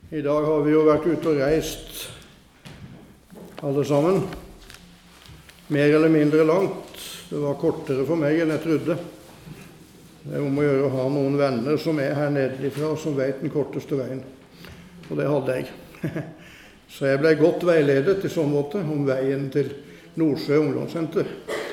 I dag har vi jo vært ute og reist, alle sammen. Mer eller mindre langt. Det var kortere for meg enn jeg trodde. Det er om å gjøre å ha noen venner som er her nedenifra, som vet den korteste veien. Og det hadde jeg. Så jeg ble godt veiledet i sånn måte om veien til Nordsjø ungdomssenter.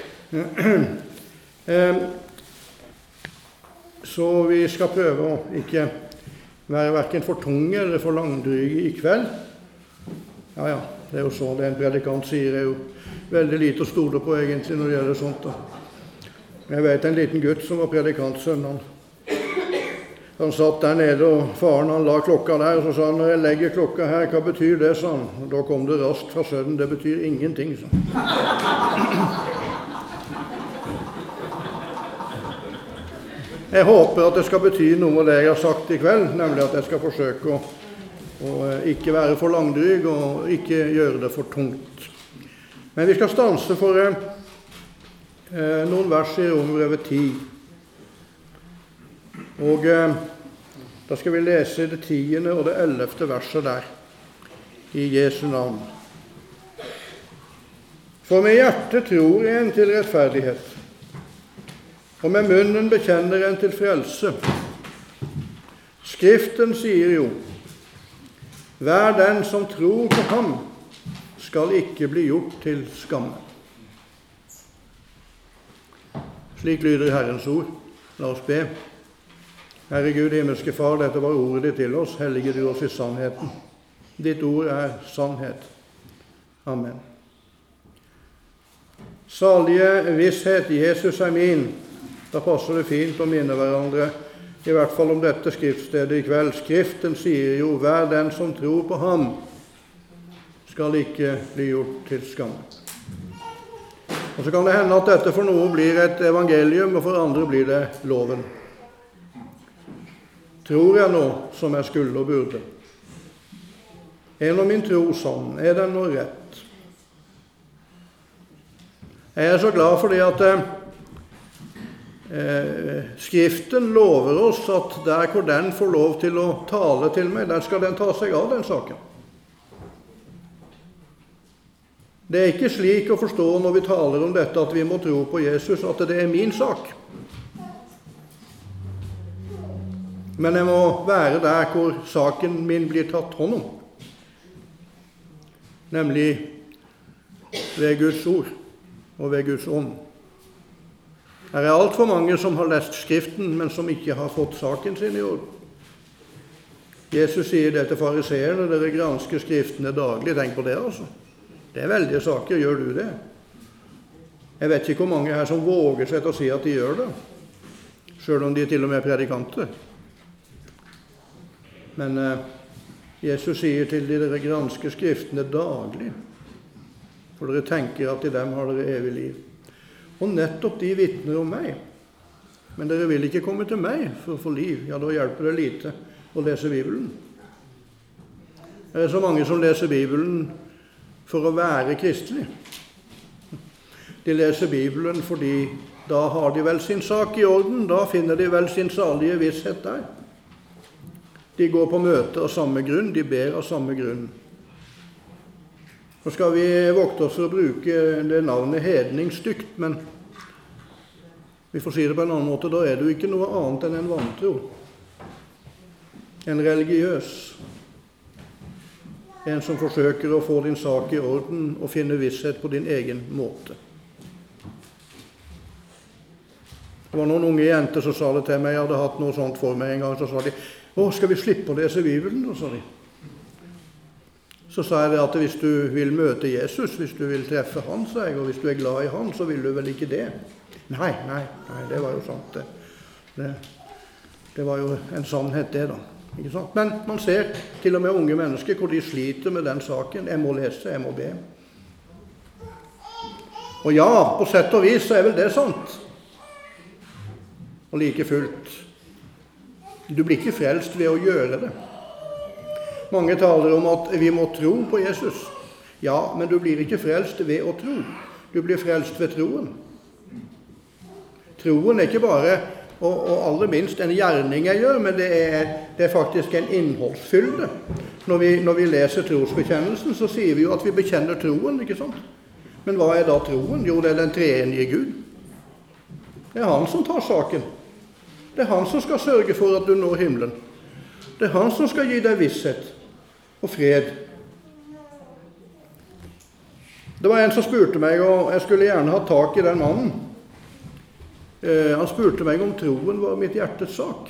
Så vi skal prøve å ikke være hverken for tunge eller for langdryge i kveld. Ja, det er jo så det en predikant sier, er jo veldig lite å stole på egentlig når det gjelder sånt. Jeg vet en liten gutt som var predikantsønn. Han satt der nede, og faren han la klokka der, og så sa han, når jeg legger klokka her, hva betyr det, sa han. Og da kom det raskt fra sønnen, det betyr ingenting, sa han. Jeg håper at det skal bety noe av det jeg har sagt i kveld, nemlig at jeg skal forsøke å ikke være for langdryg og ikke gjøre det for tungt. Men vi skal stanse for noen vers i Romerbrevet 10. Og da skal vi lese det 10. og det 11. verset der, i Jesu navn. For med hjertet tror en til rettferdighet, og med munnen bekjenner en til frelse. Skriften sier jo, hver den som tror på ham, skal ikke bli gjort til skamme. Slik lyder Herrens ord. La oss be. Herre Gud, himmelske Far, dette var ordet ditt til oss. Hellige du oss i sannheten. Ditt ord er sannhet. Amen. Salige visshet, Jesus er min. Da passer det fint å minne hverandre, i hvert fall om dette skriftstedet i kveld. Skriften sier jo, hver den som tror på ham, skal ikke bli gjort til skamme. Og så kan det hende at dette for noen blir et evangelium, og for andre blir det loven. Tror jeg nå som jeg skulle og burde? Er nå min tro sann? Er den nå rett? Jeg er så glad for det at Skriften lover oss at der hvor den får lov til å tale til meg, der skal den ta seg av den saken. Det er ikke slik å forstå når vi taler om dette at vi må tro på Jesus, at det er min sak. Men jeg må være der hvor saken min blir tatt hånd om. Nemlig ved Guds ord og ved Guds ånd. Her er alt for mange som har lest Skriften, men som ikke har fått saken sin i orden. Jesus sier det til fariseerne, dere gransker Skriftene daglig. Tenk på det, altså. Det er veldige saker. Gjør du det? Jeg vet ikke hvor mange her som våger seg til å si at de gjør det, selv om de til og med er predikanter. Men Jesus sier til dere gransker Skriftene daglig, for dere tenker at i dem har dere evig liv. Og nettopp de vitner om meg. Men dere vil ikke komme til meg for å få liv. Ja, da hjelper det lite å lese Bibelen. Det er så mange som leser Bibelen for å være kristelig. De leser Bibelen fordi da har de vel sin sak i orden, da finner de vel sin salige visshet der. De går på møte av samme grunn, de ber av samme grunn. Nå skal vi vokte oss for å bruke det navnet hedning stygt, men vi får si det på en annen måte, da er det jo ikke noe annet enn en vantro. En religiøs. En som forsøker å få din sak i orden og finne visshet på din egen måte. Det var noen unge jenter som sa det til meg, jeg hadde hatt noe sånt for meg en gang, så sa de, skal vi slippe å lese Bibelen? Og sa de. Så sa jeg det at hvis du vil møte Jesus, hvis du vil treffe han, sa jeg, og hvis du er glad i han, så vil du vel ikke det? Nei, det var jo sant. Det var jo en sannhet det da. Ikke sant? Men man ser til og med unge mennesker hvor de sliter med den saken. Jeg må lese, jeg må be. Og ja, på sett og vis så er vel det sant. Og like fullt. Du blir ikke frelst ved å gjøre det. Mange taler om at vi må tro på Jesus. Ja, men du blir ikke frelst ved å tro. Du blir frelst ved troen. Troen er ikke bare og aller minst en gjerning jeg gjør, men det er faktisk en innholdsfylde. Når vi leser trosbekjennelsen, så sier vi jo at vi bekjenner troen, ikke sant? Men hva er da troen? Jo, det er den treenige Gud. Det er han som tar saken. Det er han som skal sørge for at du når himmelen. Det er han som skal gi deg visshet og fred. Det var en som spurte meg, og jeg skulle gjerne ha tak i den mannen. Han spurte meg om troen var mitt hjertes sak.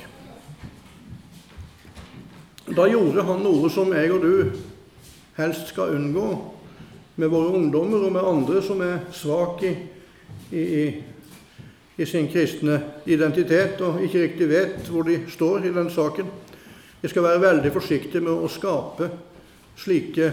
Da gjorde han noe som jeg og du helst skal unngå med våre ungdommer og med andre som er svak i sin kristne identitet og ikke riktig vet hvor de står i den saken. Jeg skal være veldig forsiktig med å skape slike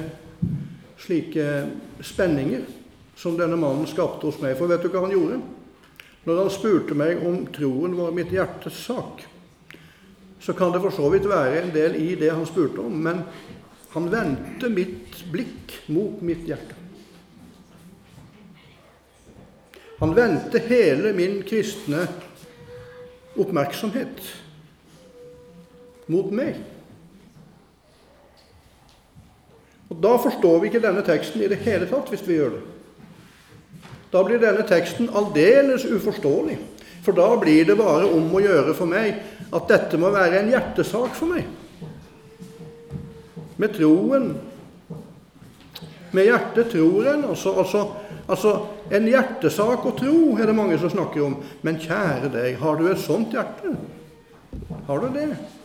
spenninger som denne mannen skapte hos meg. For vet du hva han gjorde? Når han spurte meg om troen var mitt hjertes sak, så kan det for så vidt være en del i det han spurte om, men han vendte mitt blikk mot mitt hjerte. Han vendte hele min kristne oppmerksomhet mot meg. Og da forstår vi ikke denne teksten i det hele tatt hvis vi gjør det. Da blir denne teksten aldeles uforståelig, for da blir det bare om å gjøre for meg at dette må være en hjertesak for meg. Med troen, med hjertet tror en, altså en hjertesak og tro er det mange som snakker om. Men kjære deg, har du et sånt hjerte? Har du det?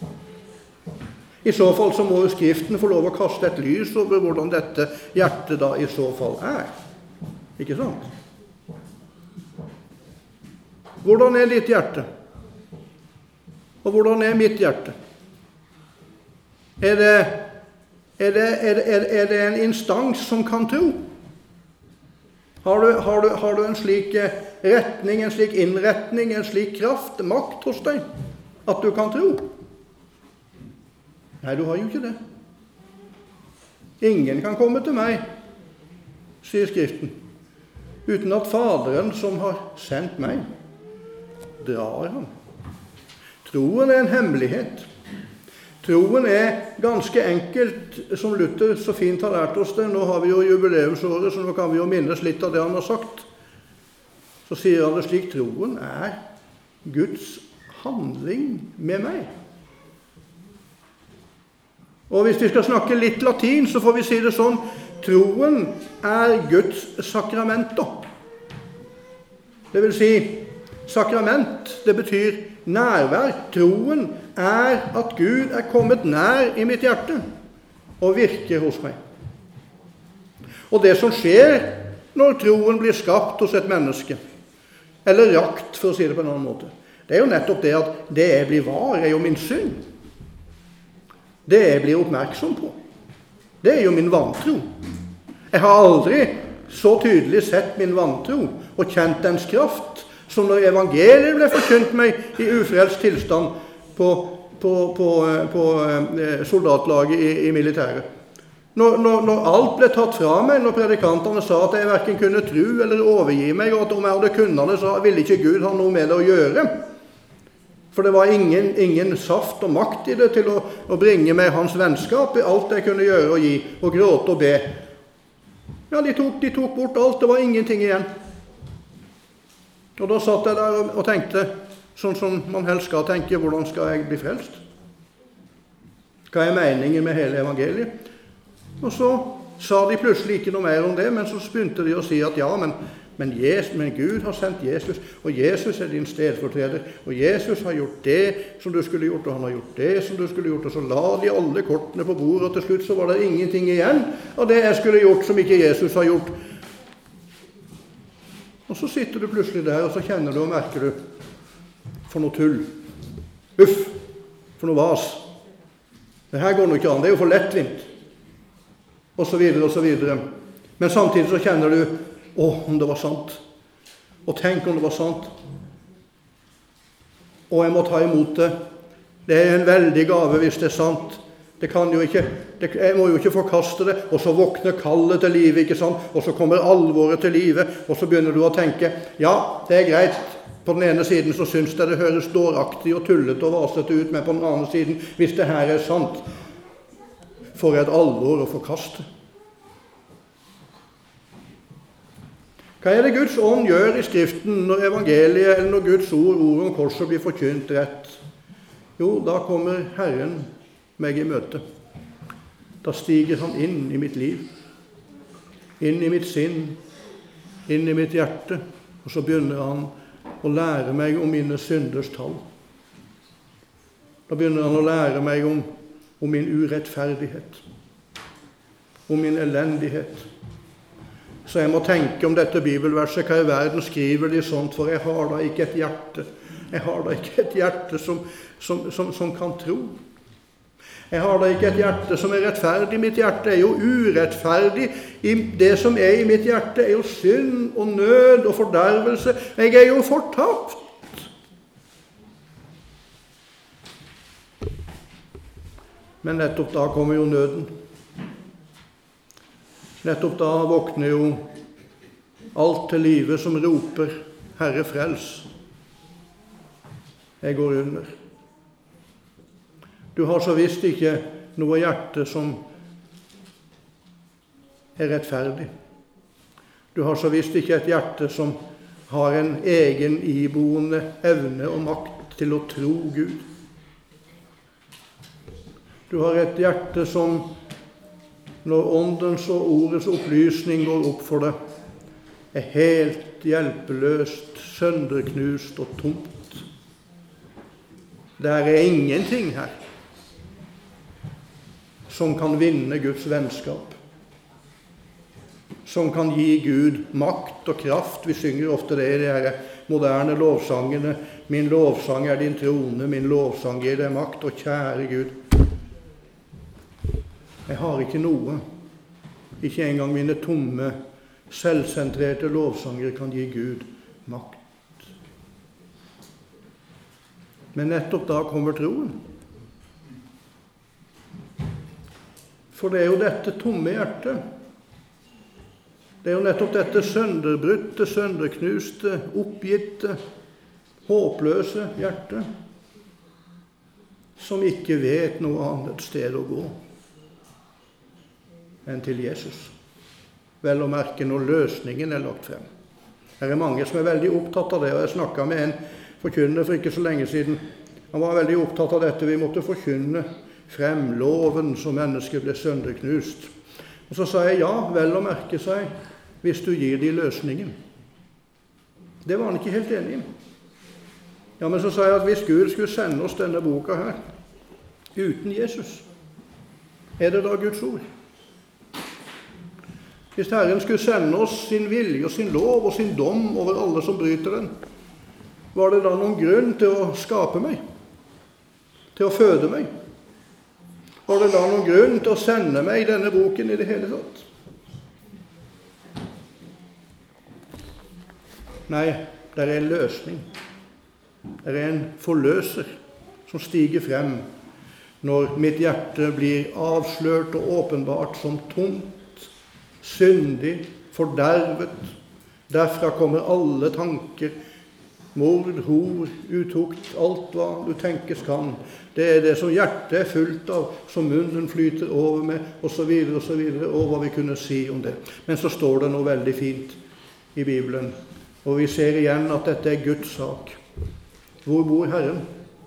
I så fall så må jo Skriften få lov å kaste et lys over hvordan dette hjertet da i så fall er. Ikke sant? Hvordan er ditt hjerte? Og hvordan er mitt hjerte? Er det en instans som kan tro? Har du en slik retning, en slik innretning, en slik kraft, makt hos deg, at du kan tro? Nei, du har jo ikke det. Ingen kan komme til meg, sier Skriften, uten at Faderen som har sendt meg, drar ham. Troen er en hemmelighet. Troen er ganske enkelt, som Luther så fint har lært oss det. Nå har vi jo jubileumsåret, så nå kan vi jo minnes litt av det han har sagt. Så sier han det slik: troen er Guds handling med meg. Og hvis vi skal snakke litt latin, så får vi si det sånn: troen er Guds sakramento. Det vil si, sakrament, det betyr nærvær. Troen er at Gud er kommet nær i mitt hjerte og virker hos meg. Og det som skjer når troen blir skapt hos et menneske, eller rakt, for å si det på en annen måte, det er jo nettopp det at det jeg blir var, er jo min synd. Det jeg blir oppmerksom på, det er jo min vantro. Jeg har aldri så tydelig sett min vantro og kjent dens kraft som når evangeliet ble forkynt meg i ufrelst tilstand på soldatlaget i militæret. Når alt ble tatt fra meg, når predikantene sa at jeg hverken kunne tro eller overgi meg, og at om jeg hadde kunnet det, så ville ikke Gud ha noe med det å gjøre. For det var ingen saft og makt i det til å bringe meg hans vennskap i alt jeg kunne gjøre og gi, og gråte og be. Ja, de tok bort alt, det var ingenting igjen. Og da satt jeg der og tenkte, sånn som man helst skal tenke: hvordan skal jeg bli frelst? Hva er meningen med hele evangeliet? Og så sa de plutselig ikke noe mer om det, men så begynte de å si at ja, men Gud har sendt Jesus, og Jesus er din stedfortreder, og Jesus har gjort det som du skulle gjort, og han har gjort det som du skulle gjort, og så la de alle kortene på bordet, og til slutt så var det ingenting igjen av det jeg skulle gjort som ikke Jesus har gjort. Og så sitter du plutselig der, og så kjenner du og merker du: for noe tull. Uff, for noe vas. Det her går nå ikke an, det er jo for lettvint. Og så videre, og så videre. Men samtidig så kjenner du: om det var sant. Og tenk om det var sant. Og jeg må ta imot det. Det er en veldig gave hvis det er sant. Det kan jo ikke, jeg må jo ikke forkaste det. Og så våkner kallet til livet, ikke sant? Og så kommer alvoret til livet, og så begynner du å tenke: ja, det er greit. På den ene siden så synes jeg det høres dåraktig og tullete og vasete ut, men på den andre siden, hvis det her er sant, for et alvor å forkaste. Hva er det Guds ånd gjør i Skriften når evangeliet eller når Guds ord om korset blir forkynt rett? Jo, da kommer Herren meg i møte. Da stiger han inn i mitt liv, inn i mitt sinn, inn i mitt hjerte, og så begynner han å lære meg om mine synders tall. Da begynner han å lære meg om min urettferdighet, om min elendighet. Så jeg må tenke om dette bibelverset, hva i verden skriver de sånt, for jeg har da ikke et hjerte. Jeg har da ikke et hjerte som kan tro. Jeg har da ikke et hjerte som er rettferdig. Mitt hjerte er jo urettferdig. Det som er i mitt hjerte er jo synd og nød og fordervelse. Jeg er jo fortapt. Men nettopp da kommer jo nøden. Nettopp da våkner jo alt til livet som roper, Herre frels. Jeg går under. Du har så visst ikke noe hjerte som er rettferdig. Du har så visst ikke et hjerte som har en egen iboende evne og makt til å tro Gud. Du har et hjerte som, når åndens og ordets opplysning går opp for deg, er helt hjelpeløst, sønderknust og tomt. Der er ingenting her som kan vinne Guds vennskap, som kan gi Gud makt og kraft. Vi synger ofte det i de her moderne lovsangene. Min lovsang er din trone, min lovsang gir deg makt, og kjære Gud. Jeg har ikke noe, ikke engang mine tomme, selvsentrerte lovsanger kan gi Gud makt. Men nettopp da kommer troen. For det er jo dette tomme hjertet. Det er jo nettopp dette sønderbrutte, sønderknuste, oppgitte, håpløse hjertet som ikke vet noe annet sted å gå enn til Jesus. Vel å merke når løsningen er lagt frem. Det er mange som er veldig opptatt av det, og jeg snakket med en forkynner for ikke så lenge siden. Han var veldig opptatt av dette. Vi måtte forkynne frem loven som mennesket ble sønderknust. Og så sa jeg, ja, vel å merke seg, hvis du gir de løsningen. Det var han ikke helt enig i. Ja, men så sa jeg at hvis Gud skulle sende oss denne boka her, uten Jesus, er det da Guds ord? Hvis Herren skulle sende oss sin vilje og sin lov og sin dom over alle som bryter den, var det da noen grunn til å skape meg? Til å føde meg? Var det da noen grunn til å sende meg denne boken i det hele tatt? Nei, det er en løsning. Det er en forløser som stiger frem når mitt hjerte blir avslørt og åpenbart som tomt, syndig, fordervet. Derfra kommer alle tanker, mord, hor, utukt, alt hva du tenkes kan. Det er det som hjertet er fullt av, som munnen flyter over med, og så videre, og hva vi kunne si om det. Men så står det noe veldig fint i Bibelen, og vi ser igjen at dette er Guds sak. Hvor bor Herren?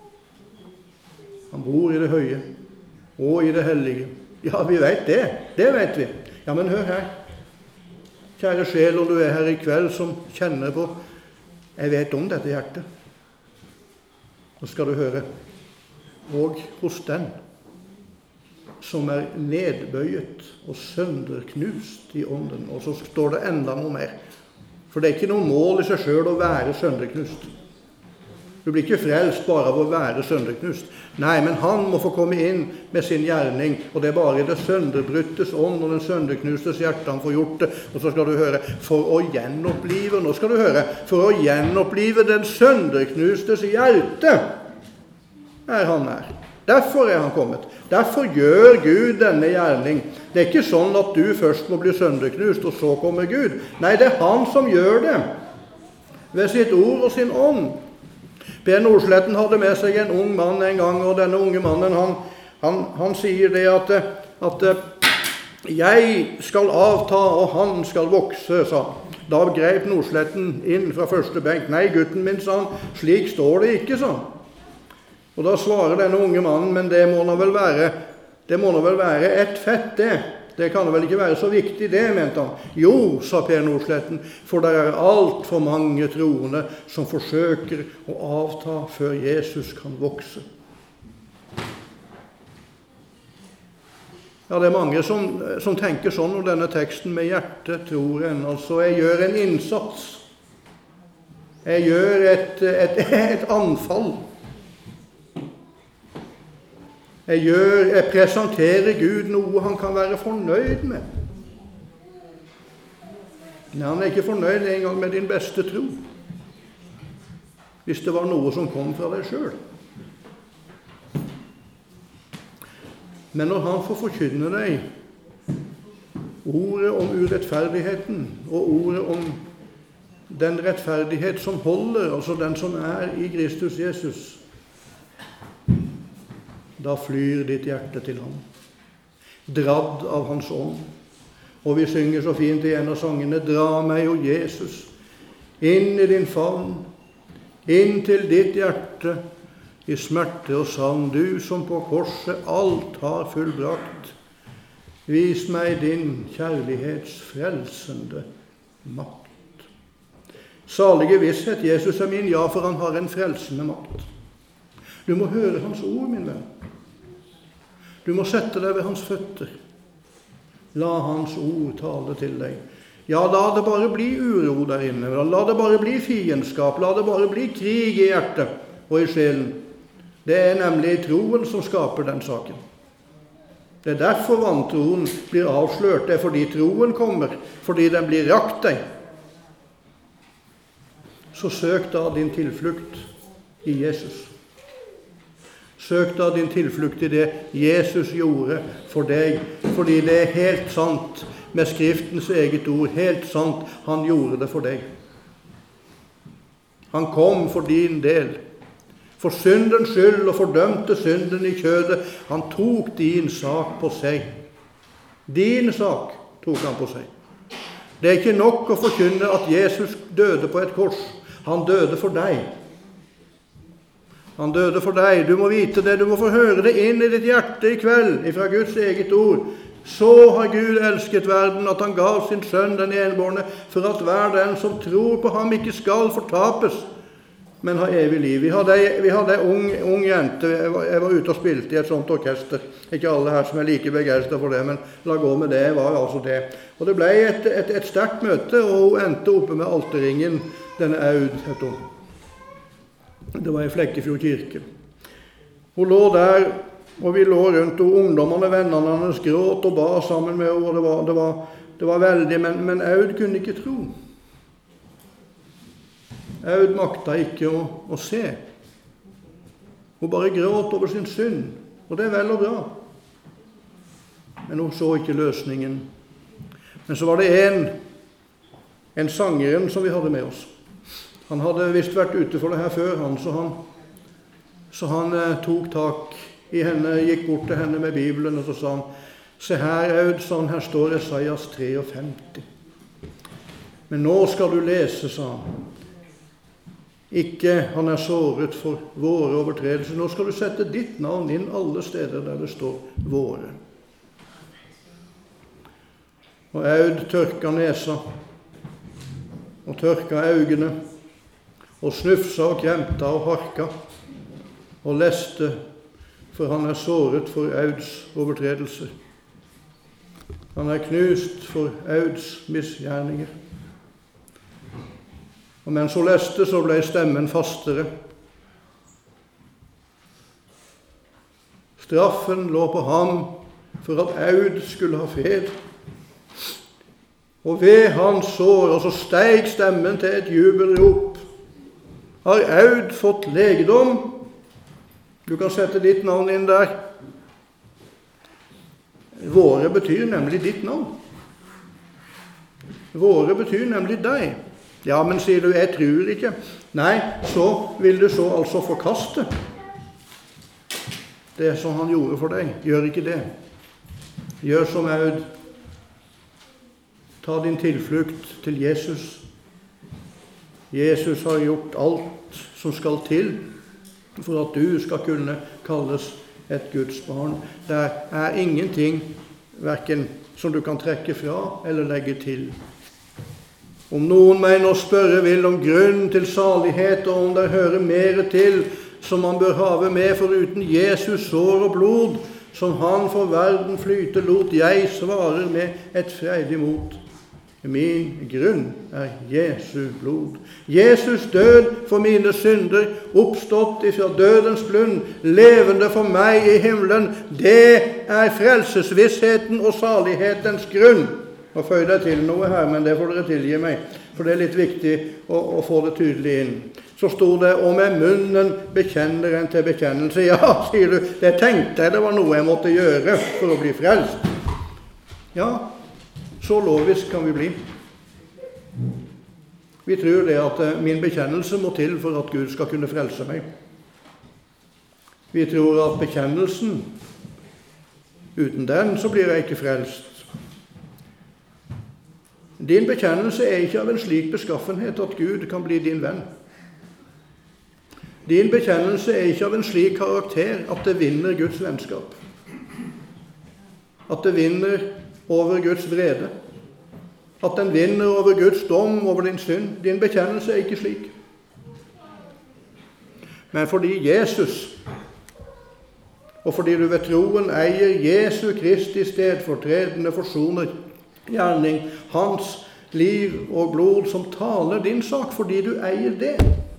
Han bor i det høye, og i det hellige. Ja, vi vet det. Det vet vi. Ja, men hør her. Kjære sjel, om du er her i kveld som kjenner på, jeg vet om dette hjertet. Nå skal du høre. Og hos den som er nedbøyet og sønderknust i ånden. Og så står det enda noe mer. For det er ikke noe mål i seg selv å være sønderknust. Du blir ikke frelst bare av å være sønderknust. Nei, men han må få komme inn med sin gjerning, og det er bare i det sønderbryttes ånd og den sønderknustes hjerte han får gjort det. Og så skal du høre, for å gjenopplive, nå skal du høre, for å gjenopplive den sønderknustes hjerte er han her. Derfor er han kommet. Derfor gjør Gud denne gjerning. Det er ikke sånn at du først må bli sønderknust, og så kommer Gud. Nei, det er han som gjør det. ved sitt ord og sin ånd. Per Nordsletten hadde med seg en ung mann en gang, og denne unge mannen, han sier det at jeg skal avta, og han skal vokse, sa han. Da grep Nordsletten inn fra første benk. Nei, gutten min, sa han, slik står det ikke, sa han. Og da svarer denne unge mannen, men det må nå vel være et fett, det. Det kan vel ikke være så viktig det, mente han. Jo, sa Per Nordsletten, for det er alt for mange troende som forsøker å avta før Jesus kan vokse. Ja, det er mange som tenker sånn om denne teksten med hjertet, tror en. Altså, jeg gjør en innsats. Jeg gjør et anfall. Jeg presenterer Gud noe han kan være fornøyd med. Men han er ikke fornøyd engang med din beste tro. Hvis det var noe som kom fra deg selv. Men når han får forkynne deg ordet om urettferdigheten og ordet om den rettferdighet som holder, altså den som er i Kristus Jesus, da flyr ditt hjerte til ham, dradd av hans ånd. Og vi synger så fint i en av sangene, dra meg, o Jesus, inn i din favn, inn til ditt hjerte, i smerte og savn, du som på korset alt har fullbrakt. Vis meg din kjærlighets frelsende makt. Salige visshet, Jesus er min, ja, for han har en frelsende makt. Du må høre hans ord, min venn. Du må sette deg ved hans føtter. La hans ord tale til deg. Ja, la det bare bli uro der inne. La det bare bli fiendskap. La det bare bli krig i hjertet og i sjelen. Det er nemlig troen som skaper den saken. Det er derfor vantroen blir avslørt. Det er fordi troen kommer, fordi den blir rakt deg. Så søk da din tilflukt i Jesus. Søk da din tilflukt i det Jesus gjorde for deg, fordi det er helt sant, med Skriftens eget ord, helt sant, han gjorde det for deg. Han kom for din del, for syndens skyld, og fordømte synden i kjødet. Han tok din sak på seg. Din sak tok han på seg. Det er ikke nok å forkynne at Jesus døde på et kors. Han døde for deg. Han døde for deg. Du må vite det, du må få høre det inn i ditt hjerte i kveld, fra Guds eget ord. Så har Gud elsket verden, at han gav sin sønn den enbårne, for at hver den som tror på ham ikke skal fortapes, men har evig liv. Vi hadde en ung jente, jeg var ute og spilte i et sånt orkester. Ikke alle her som er like begeistret for det, men la gå med det, var altså det. Og det ble et sterkt møte, og hun endte oppe med alterringen, denne Aud, het hun. Det var i Flekkefjord kirke. Hun lå der, og vi lå rundt, og ungdommene, vennene hennes gråt og ba sammen med henne, og det var veldig, men Aud kunne ikke tro. Aud makta ikke å se. Hun bare gråt over sin synd, og det er vel og bra. Men hun så ikke løsningen. Men så var det en sangeren som vi hadde med oss. Han hadde visst vært ute for det her før, så han tok tak i henne, gikk bort til henne med Bibelen, og så sa han, se her, Aud, sa han, her står Esaias 53. Men nå skal du lese, sa han. Ikke han er såret for våre overtredelser. Nå skal du sette ditt navn inn alle steder der det står våre. Og Aud tørka nesa, og tørka øynene, og snufsa og kremta og harka, og leste, for han er såret for Auds overtredelser. Han er knust for Auds misgjerninger. Og mens hun leste, så ble stemmen fastere. Straffen lå på ham for at Aud skulle ha fred. Og ved hans sår, og så steig stemmen til et jubelrop. Har Aud fått legedom? Du kan sette ditt navn inn der. Våre betyr nemlig ditt navn. Våre betyr nemlig deg. Ja, men sier du, jeg tror ikke. Nei, så vil du så altså forkaste det som han gjorde for deg. Gjør ikke det. Gjør som Aud. Ta din tilflukt til Jesus. Jesus har gjort alt som skal til for at du skal kunne kalles et Guds barn. Det er ingenting hverken som du kan trekke fra eller legge til. Om noen meg nå spørre vil om grunnen til salighet, og om det hører mer til, som man bør have med, for uten Jesus sår og blod, som han for verden flyte lot, jeg svarer med et freidig mot. Min grunn er Jesu blod. Jesus død for mine synder, oppstått ifra dødens blund, levende for meg i himmelen. Det er frelsesvissheten og salighetens grunn. Nå føyer jeg til noe her, men det får dere tilgi meg, for det er litt viktig å få det tydelig inn. Så stod det, og med munnen bekjenner en til bekjennelse. Ja, sier du, det tenkte jeg det var noe jeg måtte gjøre for å bli frelst. Ja, så lovisk kan vi bli. Vi tror det at min bekjennelse må til for at Gud skal kunne frelse meg. Vi tror at bekjennelsen, uten den så blir jeg ikke frelst. Din bekjennelse er ikke av en slik beskaffenhet at Gud kan bli din venn. Din bekjennelse er ikke av en slik karakter at det vinner Guds vennskap. At det vinner over Guds vrede. At den vinner over Guds dom over din synd. Din bekjennelse er ikke slik. Men fordi Jesus, og fordi du ved troen eier Jesu Kristi stedfortredende forsoner gjerning, hans liv og blod som taler din sak, fordi du eier det,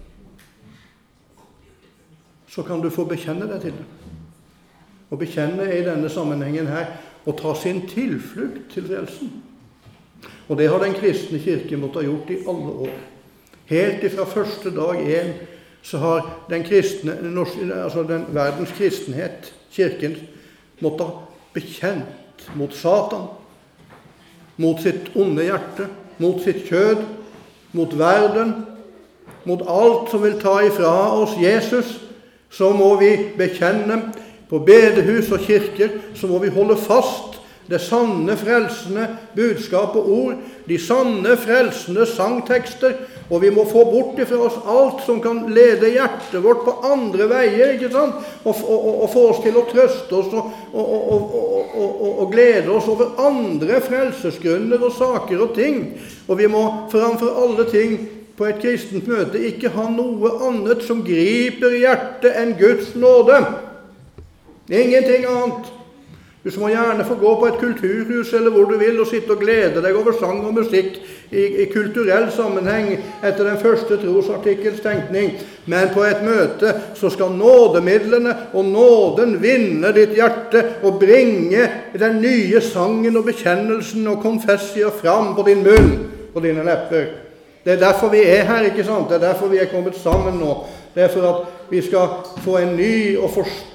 så kan du få bekjenne deg til det. Og bekjenne i denne sammenhengen her, og ta sin tilflukt til frelsen. Og det har den kristne kirke måttet ha gjort i alle år. Helt ifra første dag 1, så har den verdens kristenhet, kirken, måttet ha bekjent mot Satan, mot sitt onde hjerte, mot sitt kjød, mot verden, mot alt som vil ta ifra oss Jesus. Så må vi bekjenne på bedehus og kirker, så må vi holde fast det sanne frelsende budskap og ord, de sanne frelsende sangtekster, og vi må få bort ifra oss alt som kan lede hjertet vårt på andre veier, ikke sant? Og få oss til å trøste oss og glede oss over andre frelsesgrunner og saker og ting. Og vi må framfor alle ting på et kristent møte ikke ha noe annet som griper hjertet enn Guds nåde. Ingenting annet. Du må gjerne få gå på et kulturhus eller hvor du vil og sitte og glede deg over sang og musikk i kulturell sammenheng etter den første trosartikkels tenkning. Men på et møte så skal nådemidlene og nåden vinne ditt hjerte og bringe den nye sangen og bekjennelsen og konfessia fram på din munn og dine lepper. Det er derfor vi er her, ikke sant? Det er derfor vi er kommet sammen nå. Det er for at vi skal få en ny og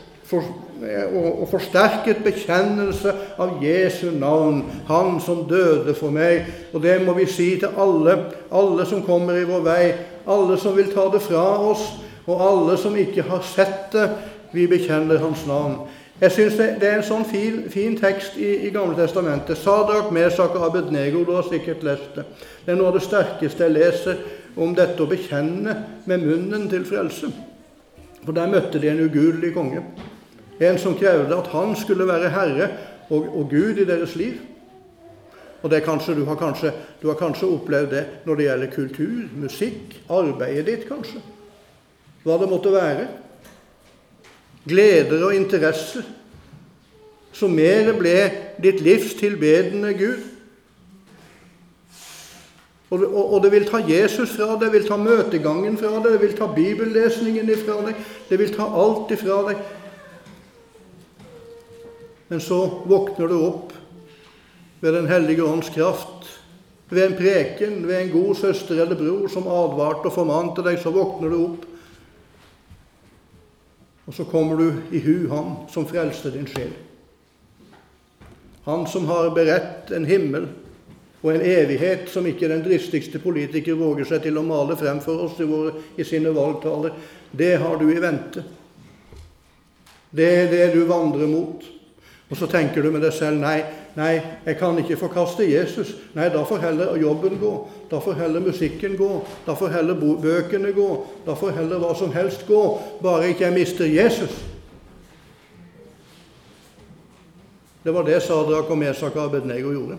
forsterket bekjennelse av Jesu navn, han som døde for meg. Og det må vi si til alle som kommer i vår vei, alle som vil ta det fra oss, og alle som ikke har sett det. Vi bekjenner hans navn. Jeg synes det er en sånn fin tekst i Gamle Testamentet. Sadrak, Mesak og Abednego, du har sikkert lest det. Det er noe av det sterkeste jeg leser om dette å bekjenne med munnen til frelse. For der møtte de en ugudelig konge. En som krevde at han skulle være herre og Gud i deres liv. Og det du har kanskje opplevd det når det gjelder kultur, musikk, arbeidet ditt kanskje. Hva det måtte være. Gleder og interesser, som mer ble ditt livs tilbedende Gud. Og det vil ta Jesus fra deg, det vil ta møtegangen fra deg, det vil ta bibellesningen fra deg, det vil ta alt fra deg. Men så våkner du opp ved den hellige ånds kraft, ved en preken, ved en god søster eller bror som advarte og formante deg, så våkner du opp. Og så kommer du i hu han som frelste din sjel. Han som har beredt en himmel og en evighet som ikke den dristigste politiker våger seg til å male frem for oss i sine valgtaler. Det har du i vente. Det er det du vandrer mot. Og så tenker du med deg selv, nei, jeg kan ikke forkaste Jesus. Nei, da får heller jobben gå, da får heller musikken gå, da får heller bøkene gå, da får heller hva som helst gå, bare ikke jeg mister Jesus. Det var det Sadrak og Mesak og Abednego gjorde.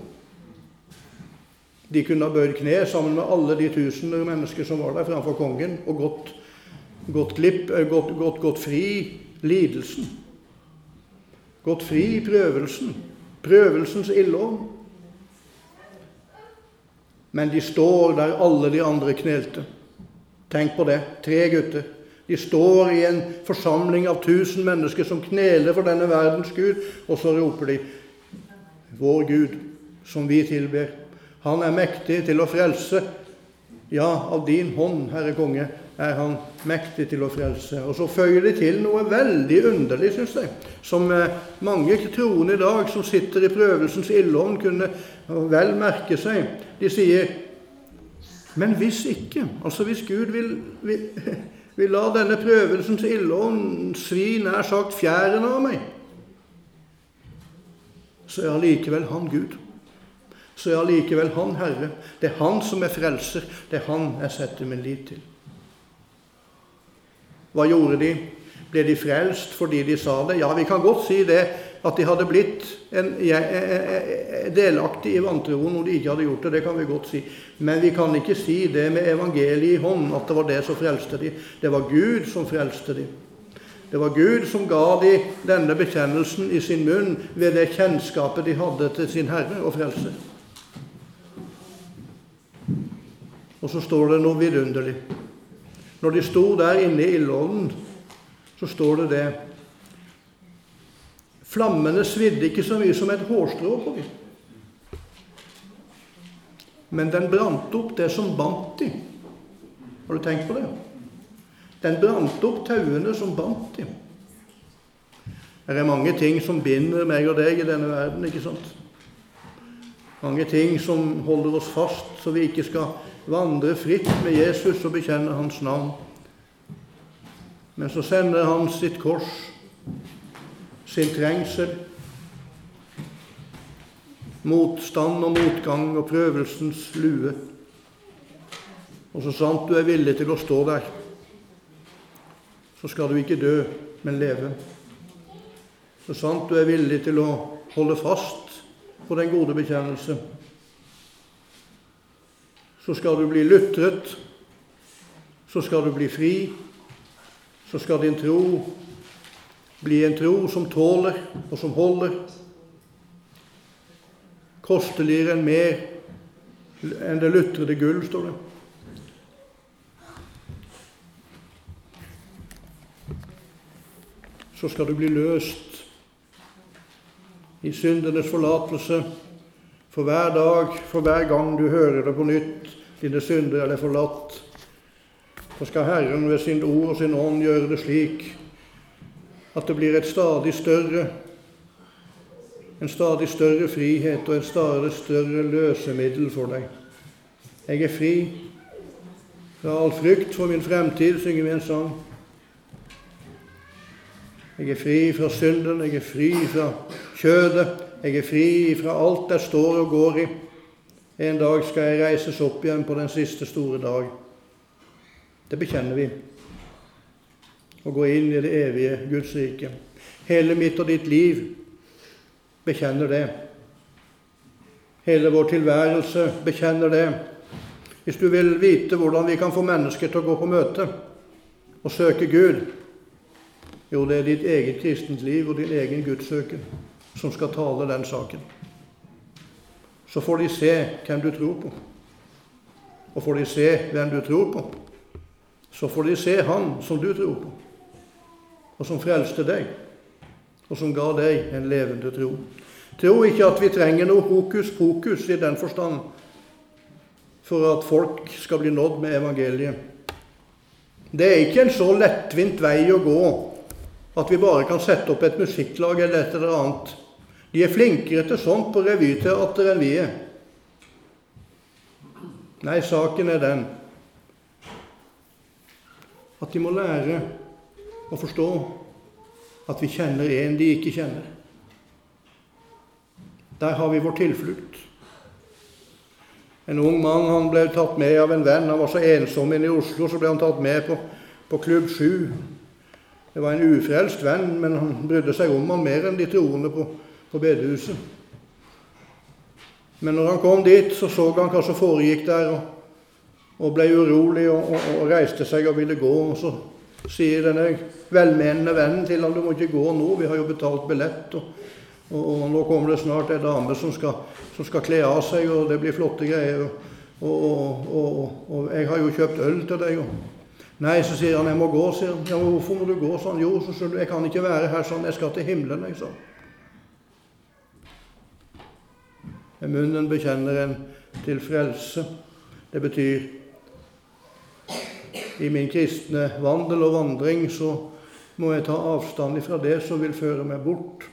De kunne ha bøyd kne sammen med alle de tusener mennesker som var der framfor kongen, og gått fri lidelsen. Gått fri i prøvelsens ildovn. Men de står der alle de andre knelte. Tenk på det, 3 gutter. De står i en forsamling av 1000 mennesker som kneler for denne verdens Gud, og så roper de, vår Gud, som vi tilber, han er mektig til å frelse. Ja, av din hånd, Herre Konge, er han mektig til å frelse. Og så føyer de til noe veldig underlig, synes jeg, som mange troende i dag som sitter i prøvelsens ildovn kunne vel merke seg. De sier, men hvis ikke, altså hvis Gud vil la denne prøvelsens ildovn svi nær sagt fjæren av meg, så er allikevel han Gud. Så er allikevel han Herre. Det er han som er frelser. Det er han jeg setter min lit til. Hva gjorde de? Ble de frelst fordi de sa det? Ja, vi kan godt si det, at de hadde blitt delaktig i vantroen når de ikke hadde gjort det. Det kan vi godt si. Men vi kan ikke si det med evangeliet i hånd, at det var det som frelste de. Det var Gud som frelste de. Det var Gud som ga de denne bekjennelsen i sin munn ved det kjennskapet de hadde til sin Herre og frelser. Og så står det noe vidunderlig. Når de sto der inne i ildovnen, så står det det. Flammene svidde ikke så mye som et hårstrå på dem. Men den brant opp det som bandt dem. Har du tenkt på det? Den brant opp tauene som bandt dem. Det er mange ting som binder meg og deg i denne verden, ikke sant? Mange ting som holder oss fast, så vi ikke skal vandre fritt med Jesus og bekjenne hans navn. Men så sender han sitt kors, sin trengsel, motstand og motgang og prøvelsens lue. Og så sant du er villig til å stå der, så skal du ikke dø, men leve. Så sant du er villig til å holde fast på den gode bekjennelse, så skal du bli lutret, så skal du bli fri, så skal din tro bli en tro som tåler og som holder. Kosteligere enn mer enn det lutrede gull, står det. Så skal du bli løst i syndenes forlatelse. For hver dag, for hver gang du hører det på nytt, dine synder er det forlatt, så skal Herren ved sin ord og sin ånd gjøre det slik at det blir en stadig større frihet og en stadig større løsemiddel for deg. Jeg er fri fra all frykt for min fremtid, synger vi en sang. Jeg er fri fra synden, jeg er fri fra kjødet, jeg er fri fra alt der står og går i. En dag skal jeg reises opp igjen på den siste store dag. Det bekjenner vi. Og gå inn i det evige Guds rike. Hele mitt og ditt liv bekjenner det. Hele vår tilværelse bekjenner det. Hvis du vil vite hvordan vi kan få mennesker til å gå på møte og søke Gud, jo, det er ditt eget kristent liv og din egen Gudssøken som skal tale den saken. Så får de se hvem du tror på. Og får de se hvem du tror på, så får de se han som du tror på, og som frelste deg, og som ga deg en levende tro. Tro ikke at vi trenger noe hokus pokus i den forstand for at folk skal bli nådd med evangeliet. Det er ikke en så lettvint vei å gå at vi bare kan sette opp et musikklag eller et eller annet. De er flinkere til sånt på revyteater enn vi er. Nei, saken er den at de må lære å forstå at vi kjenner en de ikke kjenner. Der har vi vår tilflukt. En ung mann, han ble tatt med av en venn. Han var så ensom inne i Oslo, så ble han tatt med på Klubb 7. Det var en ufrelst venn, men han brydde seg om han mer enn de troende på bedehuset. Men når han kom dit, så han hva som foregikk der, og ble urolig og reiste seg og ville gå. Og så sier denne velmenende vennen til ham: du må ikke gå nå, vi har jo betalt billett, og nå kommer det snart en dame som skal kle av seg, og det blir flotte greier, og jeg har jo kjøpt øl til deg. Nei, så sier han: jeg må gå, sier han. Ja, men hvorfor må du gå? Så han: jo, så skjønner du, jeg kan ikke være her sånn, jeg skal til himmelen, jeg, sa. Med munnen bekjenner en til frelse. Det betyr, i min kristne vandel og vandring, så må jeg ta avstand fra det som vil føre meg bort.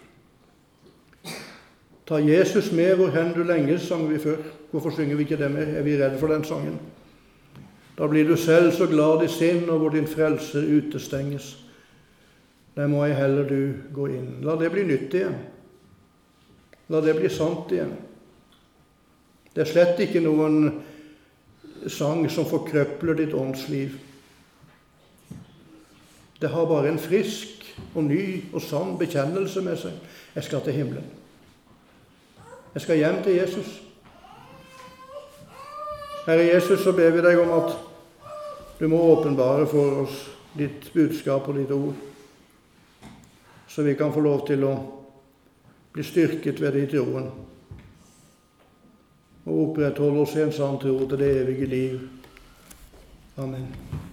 Ta Jesus med hvor hen du lenges, sang vi før. Hvorfor synger vi ikke det mer? Er vi redde for den sangen? Da blir du selv så glad i sinn, og hvor din frelser utestenges. Der må jeg heller du gå inn. La det bli nytt igjen. La det bli sant igjen. Det er slett ikke noen sang som forkrøpler ditt åndsliv. Det har bare en frisk og ny og sann bekjennelse med seg. Jeg skal til himmelen. Jeg skal hjem til Jesus. Herre Jesus, så ber vi deg om at du må åpenbare for oss ditt budskap og ditt ord, så vi kan få lov til å bli styrket ved det i troen, og opprettholde oss i en sann tro til det evige liv. Amen.